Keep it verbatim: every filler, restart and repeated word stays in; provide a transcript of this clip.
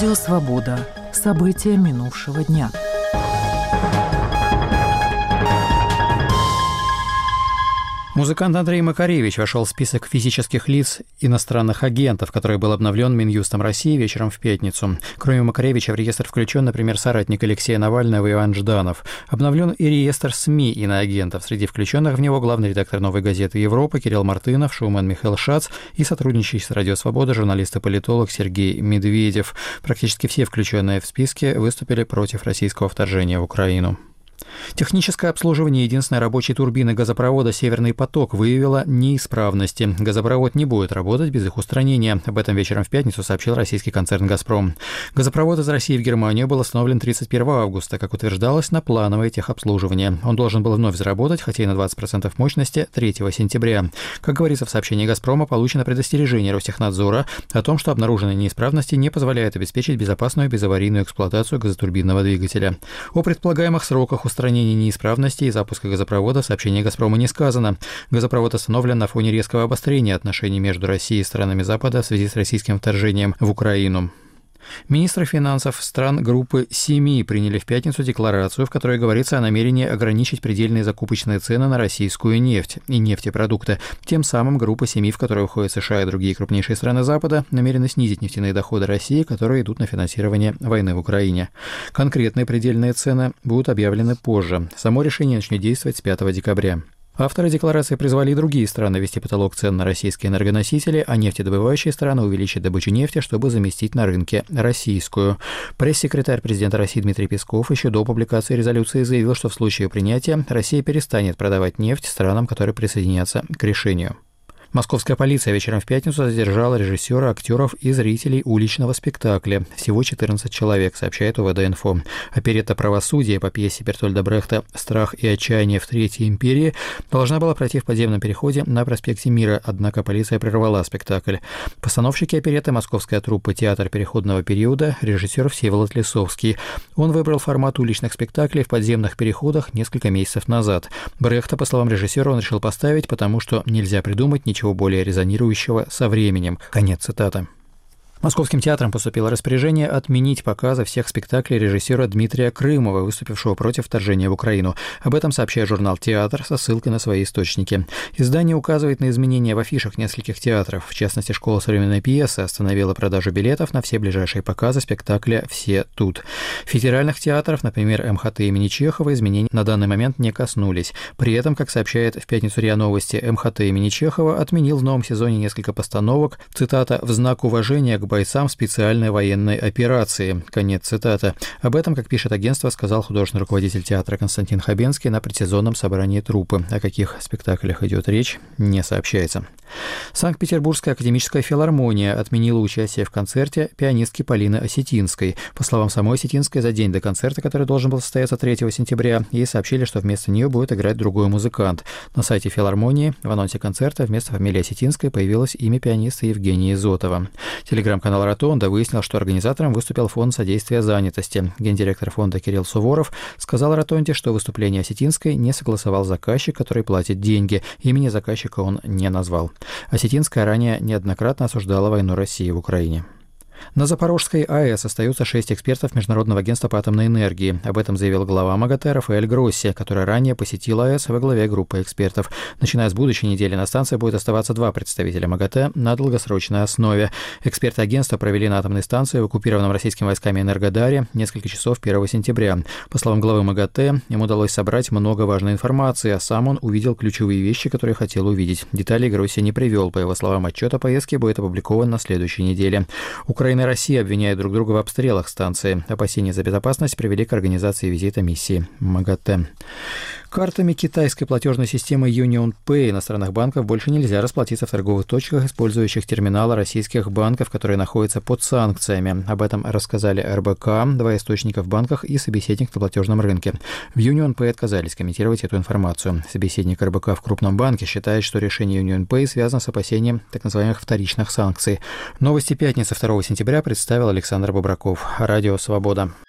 Радио «Свобода». События минувшего дня. Музыкант Андрей Макаревич вошел в список физических лиц иностранных агентов, который был обновлен Минюстом России вечером в пятницу. Кроме Макаревича в реестр включен, например, соратник Алексея Навального Иван Жданов. Обновлен и реестр СМИ иноагентов. Среди включенных в него главный редактор «Новой газеты Европа» Кирилл Мартынов, шоумен Михаил Шац и сотрудничающий с «Радио Свобода» журналист и политолог Сергей Медведев. Практически все включенные в списки выступили против российского вторжения в Украину. Техническое обслуживание единственной рабочей турбины газопровода «Северный поток» выявило неисправности. Газопровод не будет работать без их устранения. Об этом вечером в пятницу сообщил российский концерн «Газпром». Газопровод из России в Германию был остановлен тридцать первого августа, как утверждалось, на плановое техобслуживание. Он должен был вновь заработать, хотя и на двадцать процентов мощности, третьего сентября. Как говорится в сообщении «Газпрома», получено предостережение Ростехнадзора о том, что обнаруженные неисправности не позволяют обеспечить безопасную безаварийную эксплуатацию газотурбинного двигателя. О предполагаемых сроках устранения неисправностей и запуска газопровода в сообщении «Газпрома» не сказано. Газопровод остановлен на фоне резкого обострения отношений между Россией и странами Запада в связи с российским вторжением в Украину. Министры финансов стран группы семи приняли в пятницу декларацию, в которой говорится о намерении ограничить предельные закупочные цены на российскую нефть и нефтепродукты. Тем самым группа семи, в которой входят США и другие крупнейшие страны Запада, намерены снизить нефтяные доходы России, которые идут на финансирование войны в Украине. Конкретные предельные цены будут объявлены позже. Само решение начнет действовать с пятого декабря. Авторы декларации призвали и другие страны ввести потолок цен на российские энергоносители, а нефтедобывающие страны увеличить добычу нефти, чтобы заместить на рынке российскую. Пресс-секретарь президента России Дмитрий Песков еще до публикации резолюции заявил, что в случае принятия Россия перестанет продавать нефть странам, которые присоединятся к решению. Московская полиция вечером в пятницу задержала режиссера, актеров и зрителей уличного спектакля. Всего четырнадцать человек, сообщает УВД-инфо. Оперетта «Правосудие» по пьесе Бертольда Брехта «Страх и отчаяние в Третьей империи» должна была пройти в подземном переходе на проспекте Мира, однако полиция прервала спектакль. Постановщики оперетты — московская труппа «Театр переходного периода», режиссер Всеволод Лисовский. Он выбрал формат уличных спектаклей в подземных переходах несколько месяцев назад. Брехта, по словам режиссера, он решил поставить, потому что нельзя придумать ничего Ничего более резонирующего со временем. Конец цитаты. Московским театром поступило распоряжение отменить показы всех спектаклей режиссера Дмитрия Крымова, выступившего против вторжения в Украину. Об этом сообщает журнал «Театр» со ссылкой на свои источники. Издание указывает на изменения в афишах нескольких театров. В частности, Школа современной пьесы остановила продажу билетов на все ближайшие показы спектакля «Все тут». Федеральных театров, например, эм ха тэ имени Чехова, изменений на данный момент не коснулись. При этом, как сообщает в пятницу РИА Новости, эм ха тэ имени Чехова отменил в новом сезоне несколько постановок, цитата, «в знак уважения к бойцам специальной военной операции». Конец цитаты. Об этом, как пишет агентство, сказал художественный руководитель театра Константин Хабенский на предсезонном собрании труппы. О каких спектаклях идет речь, не сообщается. Санкт-Петербургская академическая филармония отменила участие в концерте пианистки Полины Осетинской. По словам самой Осетинской, за день до концерта, который должен был состояться третьего сентября, ей сообщили, что вместо нее будет играть другой музыкант. На сайте филармонии в анонсе концерта вместо фамилии Осетинской появилось имя пианиста Евгения Изотова. Телеграм-канал «Ротонда» выяснил, что организатором выступил фонд содействия занятости. Гендиректор фонда Кирилл Суворов сказал «Ротонде», что выступление Осетинской не согласовал заказчик, который платит деньги. Имени заказчика он не назвал. Осетинская ранее неоднократно осуждала войну России в Украине. На Запорожской АЭС остаются шесть экспертов Международного агентства по атомной энергии. Об этом заявил глава МАГАТЭ Рафаэль Гросси, который ранее посетил АЭС во главе группы экспертов. Начиная с будущей недели на станции будет оставаться два представителя МАГАТЭ на долгосрочной основе. Эксперты агентства провели на атомной станции в оккупированном российскими войсками Энергодаре несколько часов первого сентября. По словам главы МАГАТЭ, ему удалось собрать много важной информации, а сам он увидел ключевые вещи, которые хотел увидеть. Деталей Гросси не привел. По его словам, отчет о поездке будет опубликован на следующей неделе. Украина и Россия обвиняют друг друга в обстрелах станции. Опасения за безопасность привели к организации визита миссии МАГАТЭ. Картами китайской платежной системы UnionPay иностранных банков больше нельзя расплатиться в торговых точках, использующих терминалы российских банков, которые находятся под санкциями. Об этом рассказали эр бэ ка, два источника в банках и собеседник на платежном рынке. В UnionPay отказались комментировать эту информацию. Собеседник эр бэ ка в крупном банке считает, что решение UnionPay связано с опасением так называемых вторичных санкций. Новости пятницы второго сентября представил Александр Бобраков. Радио «Свобода».